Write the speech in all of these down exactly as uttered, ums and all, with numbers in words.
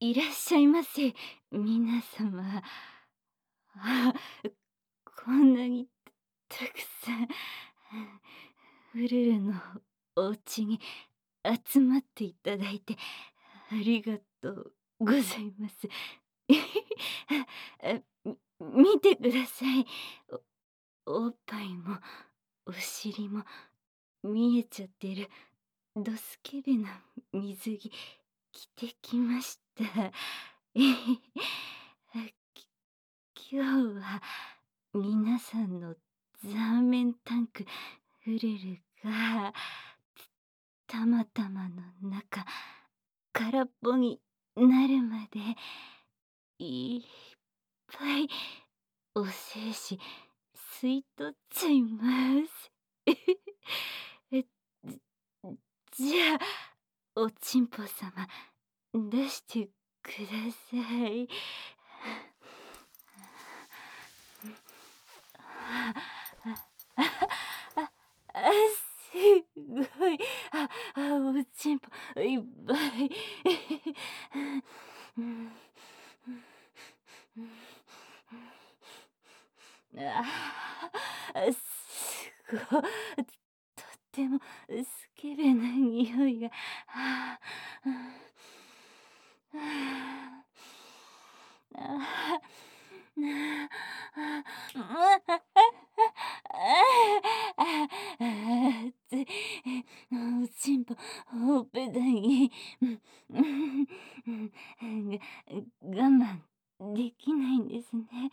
いらっしゃいませ、皆様。あ、こんなにたくさん、フルルのお家に集まっていただいてありがとうございます。あ、み見てください。おおっぱいもお尻も見えちゃってるドスケベな水着着てきました。き今日は皆さんのザーメンタンクフルルがたまたまの中空っぽになるまでいっぱいお精子吸い取っちゃいます。え、じゃあおちんぽ様出してください。ああああ、すごい。ああ、おちんぽいっぱい。ああ、すごい。とってもスケベな匂いが。はあ、はあ。ああ。なあ、ああ、ああ、熱い。おちんぽほっぺたに、が我慢できないんですね。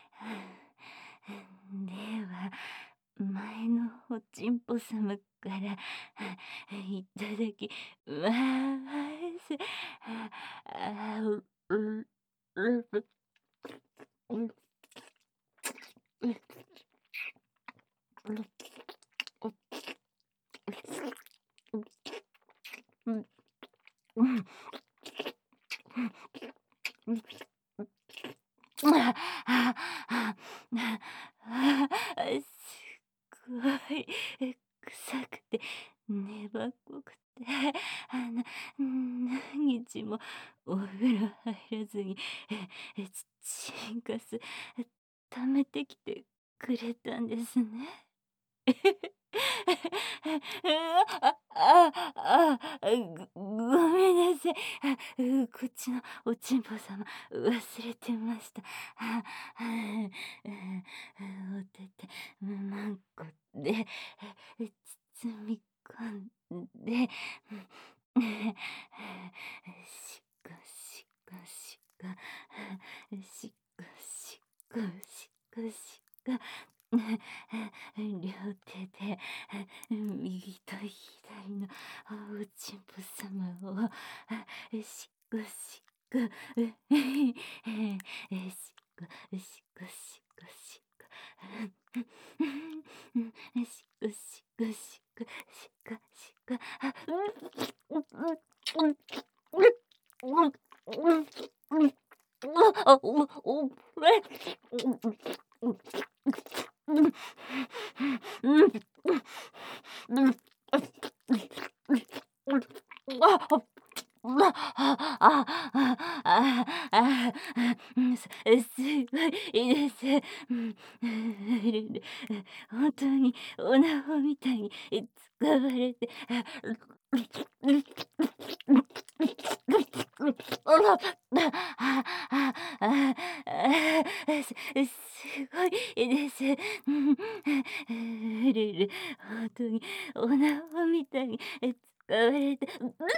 では、前のおちんぽ様からいただきます。ああ、う、う、う、うん。うん。うん。うん。うん。うん。ああ、ああ、ああ、すごい、え、臭くて、粘っこくて、あの、何日もお風呂入らずに、え、え、ちちんかす、溜めてきてくれたんですね。あ、ああ、あ、ごごめんなさい。あ、うこっちのおちんぽ様忘れてました。あ、あ、うん、おててまんこで、え、包み込んで、しこしこしこ、しこしこしこしこ。両手で右と左のおちんぽ様をしこしこ、しこしこしこしこ、しこしこしこしこしこ、あ、うん、うん、うん、うん、うん、うん、あ、おお、え、うん、うん、うん、うん、うん、あ、あ、あ、あ、あ、あ、うん、すすごいです。うん、ほんとにおなほみたいに使われて、あ、ああ、ああ、すすごいです。うん、ルル、ほんとにおなほみたいに使われて、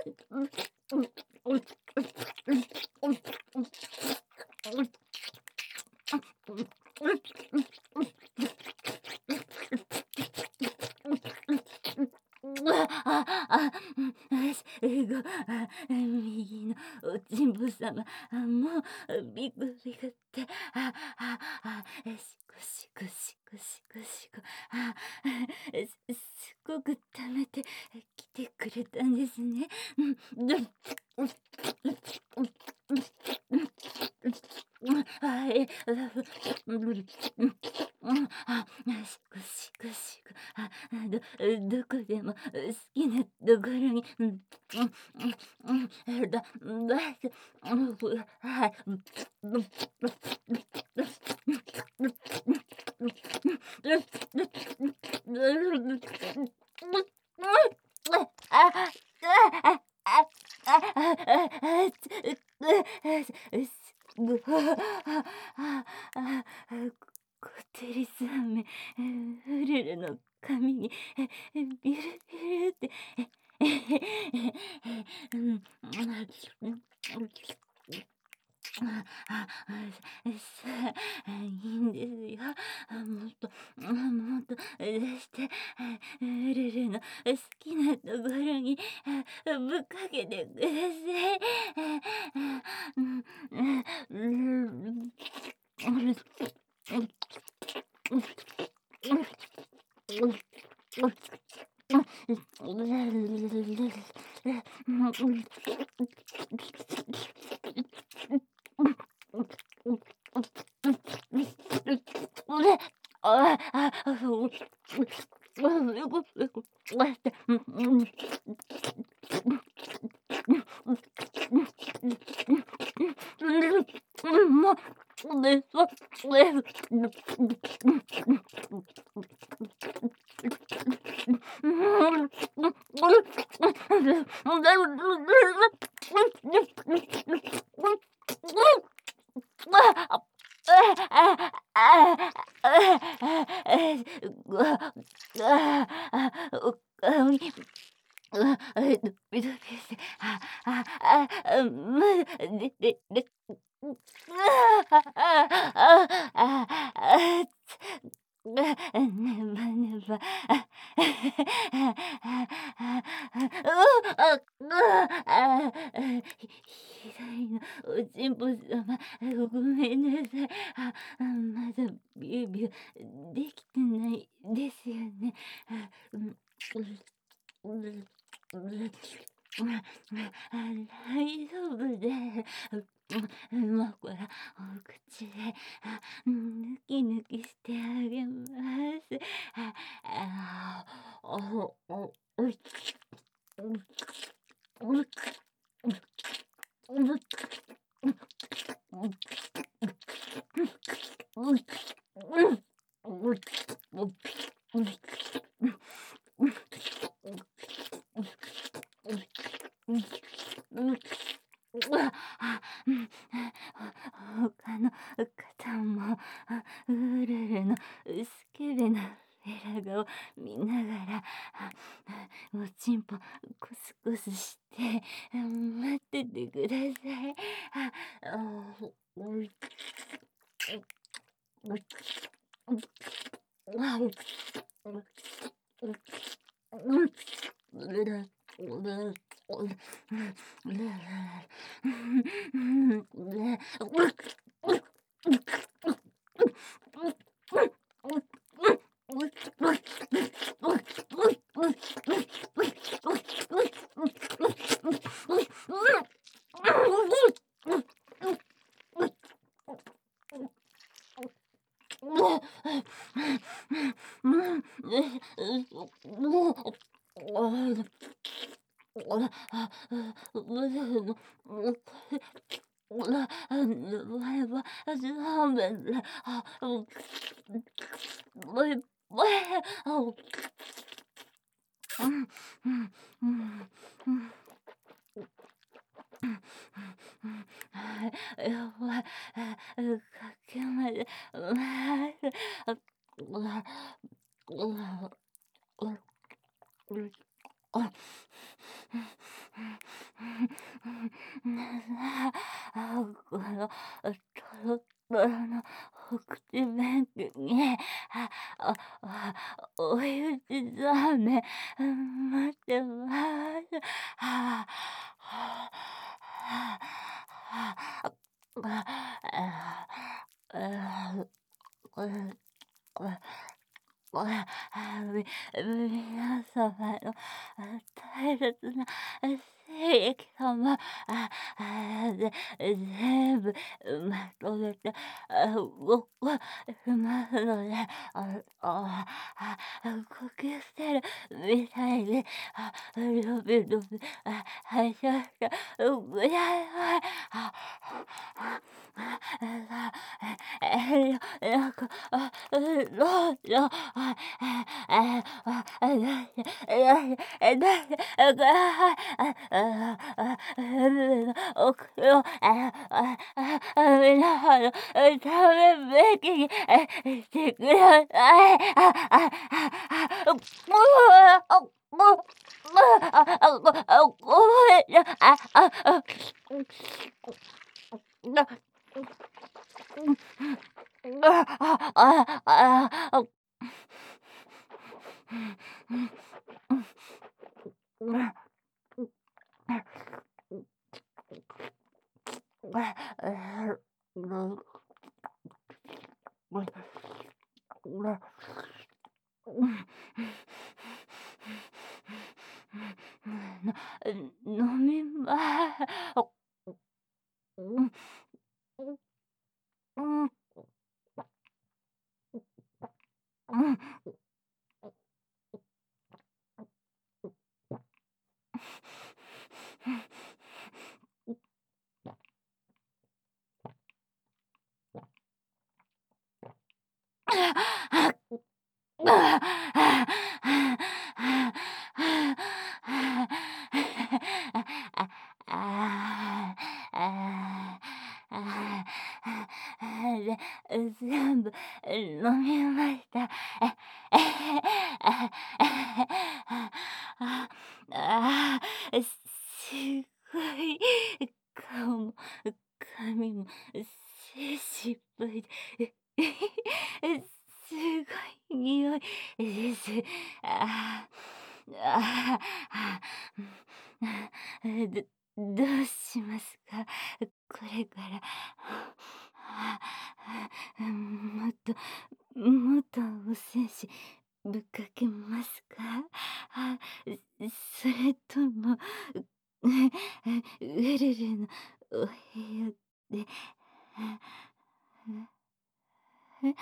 ああ、あ、うん、すごあ、右のおちんぽ様、あ、もうビクビクって、あ、あ、あ、しこしこしこしこしこ、あ、すすごく溜めてきてくれたんですね。うん、で、うん、うん、うん、うん、うん、 はい、うん、あ、しくしくしく、あ、どどこでも好きなところに、うん、うん、うん、うん、だだうん、はい、うん、うん、あ、あ、あ、あ、あ、あ、つ、う、す、ぐ、あ、あ、あ、こってりすあめ、フルルの髪に、え、ビュルビュルって、え、えへへ、うん、うん、あ、あ、さあ、いいんですよ。あ、もっと、あ、もっと出して、ウルルの好きなところに、あ、ぶっかけてください。あ、うん、うん、うん、ああ、あ、そう。もう、ね、そ、ね、うわ、え、ドキドキして、あ、あ、あ、あ、む、ででで、う、う、ああ、ああ、ああ、あ、つ、あ、ねばねば、あ、ああ、ああ、う、あ、う、あ、あ、ひひどいの、おちんぽ様、ごめんなさい。あ、あ、まだビュービューできてないですよね。あ、うん、うん、うん。うん、あ、大丈夫で、うん、もうこれ、お口で、あ、ぬきぬきしてあげます。あ、あ、お、お、おい、うん、うん、うん、うん、うん、うん、うわ、あ、うん、他の方も、あ、ウルルのスケベなフェラ顔見ながら、あ、おちんぽコスコスして、待っててください。あ、あ、うん、やばい、かけまで、あ、うわ、うわ、うわ、あ、あ、この、とろとろのお口弁当に、あ、あ、あ、お湯ちざめ、待ってます。はあ、はあ、はあ、あ、あ、あ、これ、これ、これ、あ、み、皆様の大切な液様、あ、あ、ぜ全部まとめて、あ、動かしますので、あ、あ、あ、呼吸してるみたいに、あ、伸び伸び、あ、吐いてください。あ、あ、あ、あ、え、え、なんか、あ、どうぞ、あ、あ、あ、あ、あ、なに、なに、え、なに、あ、あ、あ、あ、あ、海の奥の、あ、あ、あ、あ、皆さんのためべきに、え、してください。あ、あ、あ、あ、もう、あ、もう、あ、あ、ごあ、ごめんな、あ、あ、あ、な、あ、あ、あ、あ、あ、飲みまうん、うん、うん、うん。全部飲みました。ああ、すごい顔も髪も久しぶりで、すごい匂いです。ああ、ああ、どどうしますか？これから。ああ、もっともっとお精子ぶっかけますか？あ、それとも、うウルルのお部屋で、え、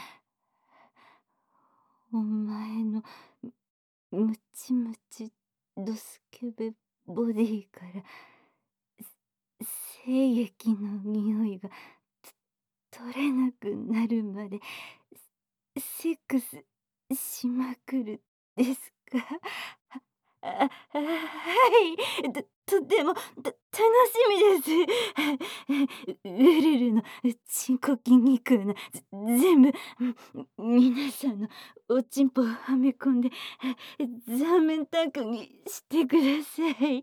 お前のムチムチドスケベボディから精液の匂いが取れなくなるまでセックスしまくるですか？あ、あ、はい。ととても、た楽しみです。ウルルのチンコ筋肉のぜ全部、皆さんのおちんぽをはめ込んで、ザーメンタンクにしてください。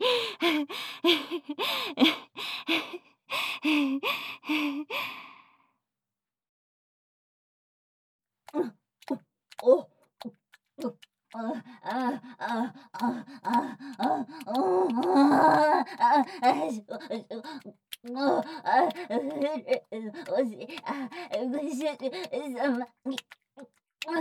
うん、おお。う、ああ、ああ、ああ、あ、おあ、あ、あ、しょしょもう、あ、うええ、おしあ、ご主人様に、うん、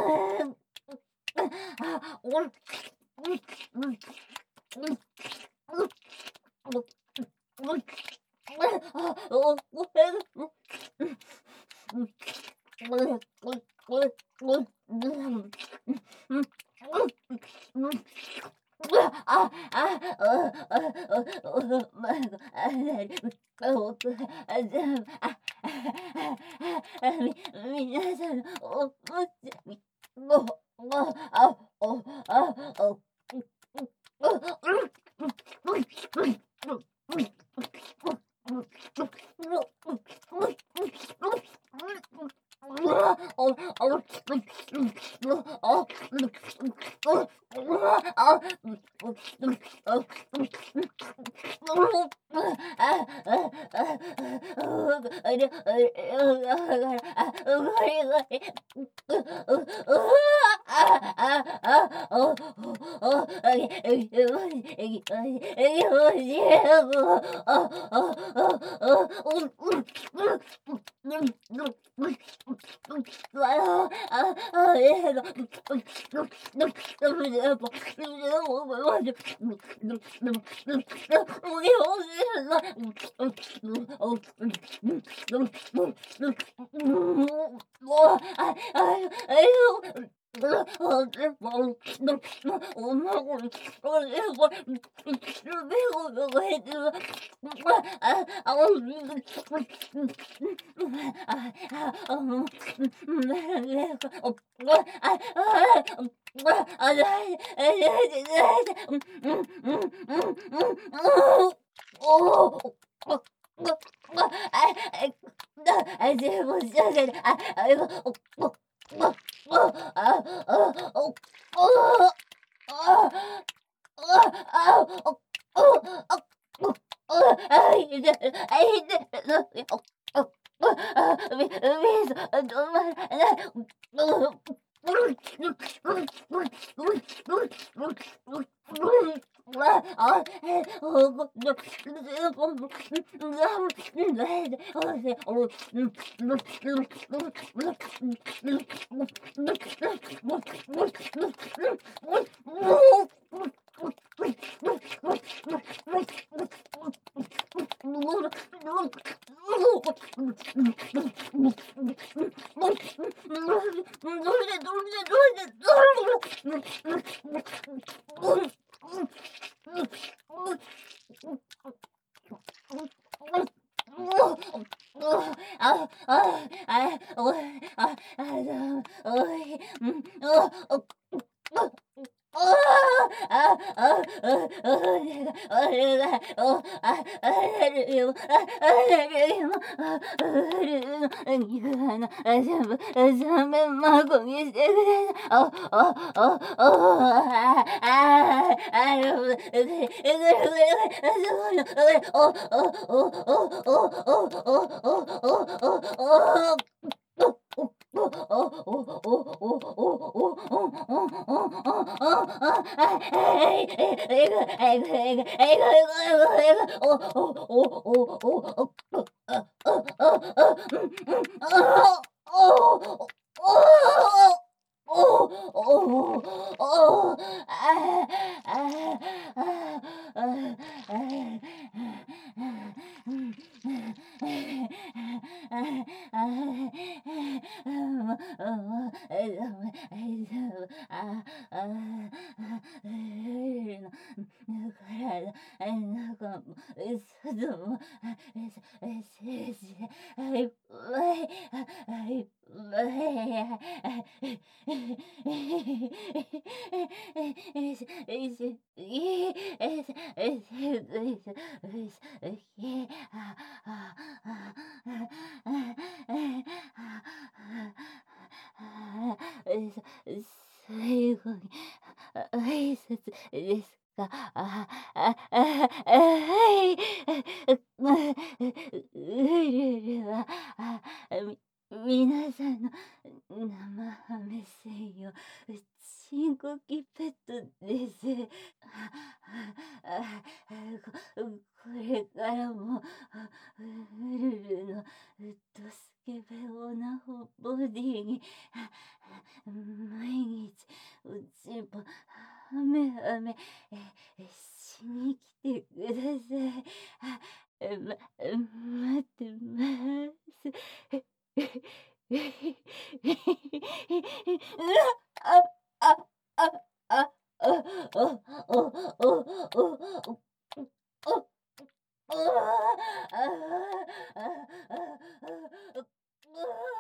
あ、おる、うん、うん、うん、うん、お、うん、あ、お、ごめん、うん、うん、うん、うん、うん、うん、うん、うん、うん、あ、あ、おおおおまご、あ、なに、おく、あ、ぜんあ、あ、あ、み皆さんのおむつみ、もう、もう、あ、お、あ、お、う、う、う、う、う、 最後に挨拶ですか？あ、あ、あ、はい。うるるは、あ、み皆さんの生目線よ、深呼吸ペットです。ああここれからも、うるるのドスケベオナホボディに、毎日おちんぽはめはめしに来てください。ま、待ってます。うわ、あ、あ、あ、あ、あ、お、お、お、お、お、お、うわあ、ああ、ああ、ああ、うわ